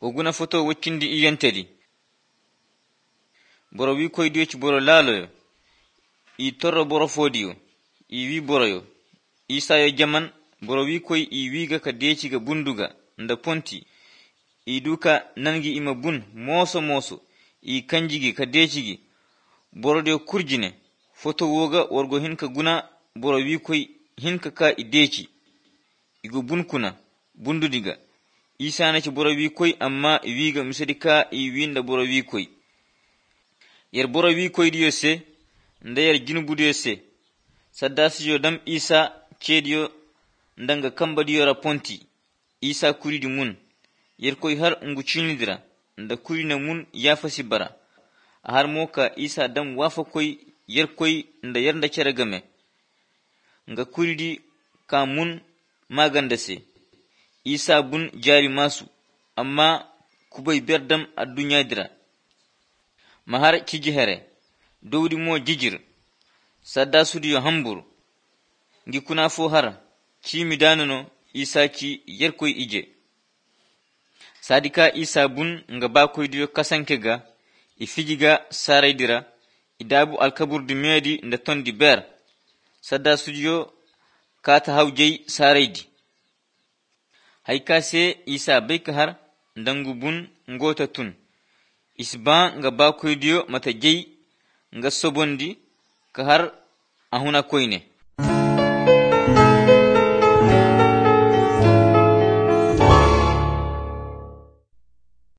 oguna foto waccindi iyantedi boro wi koydiyoci boro laaloyo i torro boro fodiyo i wi boroyo isayo jaman boro wi koy i wiga ka deciga bunduga nda ponti i duka nangi ima bun moso i kanjigi ka decigi boro de kurjine foto woga worgo hinka guna boro wi koy hinka ka i deci igo bun kuna bundudiga isa ci boro wi koy amma i wiga misadi ka i winda boro wi koy yer boro wi koy diyo se nda yer jinubu diyo se saddasiyo dam isa cediyo ndanga kamba diyo raponti isa kuridi mun yer koy har ngu cinidira nda kurina mun yafasi bara har moka isa dam wafa koy yer koy nda yer nda ceregame nga kuridi ka mun maganda se isa bun jari masu amma kubay berdam a dunya dira mahar ciji here dowdi mo jijir sadda sudiyo hambur ngi kuna fo har cimi danano isa ci yer koy ije sadika isa bun nga ba koy diyo kasanke ga ifijiga saraydira idabu alkabur di medi nda tondi ber sadda sudiyo kata hawjey saraydi hayka se isa bayka har ndangu bun ngota tun isba nga ba koydiyo mata jey nga sobondi ka har ahuna koyne